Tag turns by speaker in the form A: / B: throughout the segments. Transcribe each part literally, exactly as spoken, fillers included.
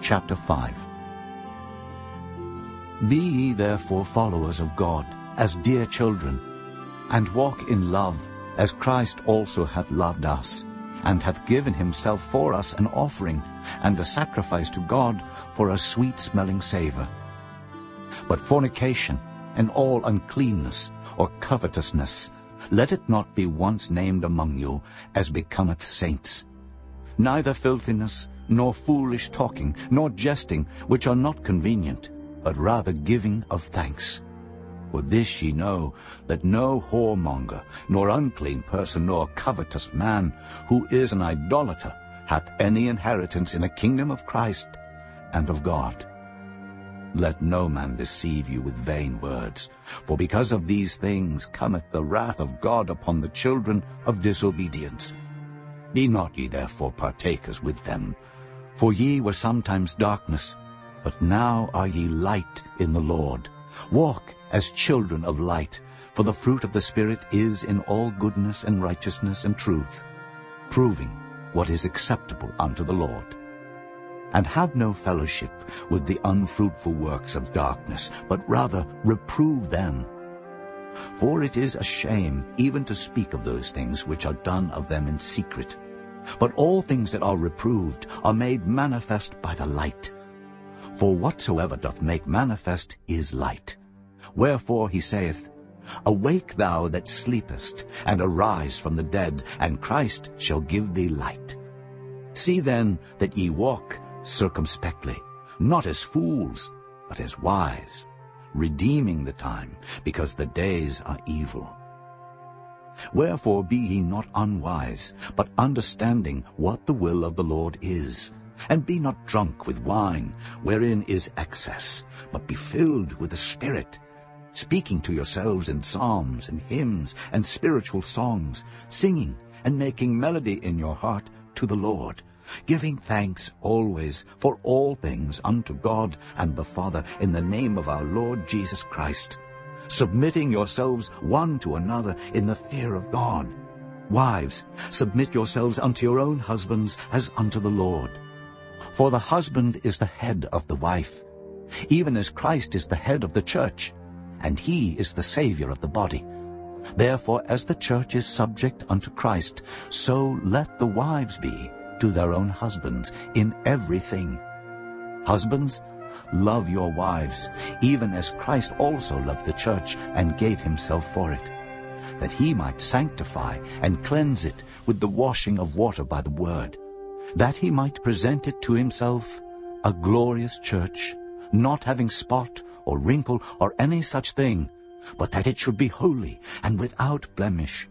A: chapter five. Be ye therefore followers of God, as dear children, and walk in love, as Christ also hath loved us, and hath given himself for us an offering and a sacrifice to God for a sweet-smelling savour. But fornication and all uncleanness or covetousness, let it not be once named among you, as becometh saints. Neither filthiness, nor foolish talking, nor jesting, which are not convenient, but rather giving of thanks. For this ye know, that no whoremonger, nor unclean person, nor covetous man, who is an idolater, hath any inheritance in the kingdom of Christ and of God. Let no man deceive you with vain words, for because of these things cometh the wrath of God upon the children of disobedience. Be not ye therefore partakers with them, for ye were sometimes darkness, but now are ye light in the Lord. Walk as children of light, for the fruit of the Spirit is in all goodness and righteousness and truth, proving what is acceptable unto the Lord. And have no fellowship with the unfruitful works of darkness, but rather reprove them. For it is a shame even to speak of those things which are done of them in secret. But all things that are reproved are made manifest by the light. For whatsoever doth make manifest is light. Wherefore he saith, Awake thou that sleepest, and arise from the dead, and Christ shall give thee light. See then that ye walk circumspectly, not as fools, but as wise, redeeming the time, because the days are evil. Wherefore be ye not unwise, but understanding what the will of the Lord is. And be not drunk with wine, wherein is excess, but be filled with the Spirit, speaking to yourselves in psalms and hymns and spiritual songs, singing and making melody in your heart to the Lord, giving thanks always for all things unto God and the Father in the name of our Lord Jesus Christ, submitting yourselves one to another in the fear of God. Wives, submit yourselves unto your own husbands as unto the Lord. For the husband is the head of the wife, even as Christ is the head of the church, and he is the Saviour of the body. Therefore, as the church is subject unto Christ, so let the wives be to their own husbands in everything. Husbands, love your wives, even as Christ also loved the church and gave himself for it, that he might sanctify and cleanse it with the washing of water by the word, that he might present it to himself a glorious church, not having spot or wrinkle or any such thing, but that it should be holy and without blemish.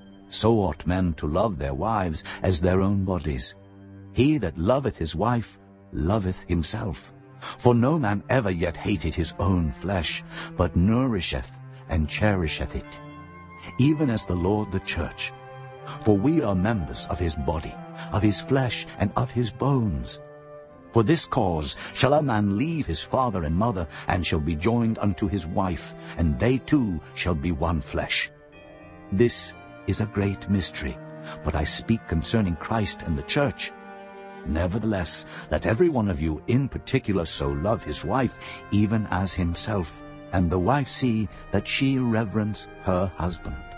A: So ought men to love their wives as their own bodies. He that loveth his wife loveth himself. For no man ever yet hated his own flesh, but nourisheth and cherisheth it, even as the Lord the church. For we are members of his body, of his flesh, and of his bones. For this cause shall a man leave his father and mother, and shall be joined unto his wife, and they two shall be one flesh. This is a great mystery, but I speak concerning Christ and the church. Nevertheless, let every one of you in particular so love his wife, even as himself, and the wife see that she reverence her husband.